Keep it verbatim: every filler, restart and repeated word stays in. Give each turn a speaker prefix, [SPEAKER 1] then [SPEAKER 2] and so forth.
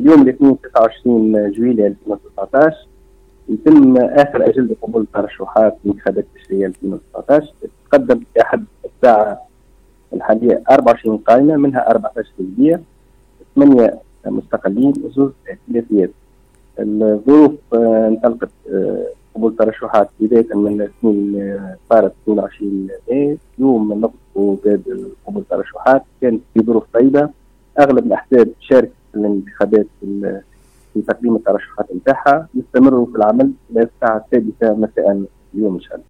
[SPEAKER 1] يوم الاثنين تسعة وعشرين جويلية ألفين وتسعة عشر يتم آخر أجندة قبول ترشحات انتخابات التشريعية ألفين وتسعة عشر. تقدم في أحد الساعة الحالية أربعة وعشرين قائمة، منها أربعة عشر سلبية، ثمانية مستقلين وزوج ائتلافيات. الظروف انطلقت قبول ترشحات بداية من الاثنين صارت اثنين وعشرين ماي، يوم نطق باب قبول ترشحات كانت في ظروف طيبة. أغلب الأحزاب شاركت في الانتخابات في تقديم الترشحات نتاعها. يستمروا في العمل إلى الساعة السادسة مساء اليوم إن شاء الله.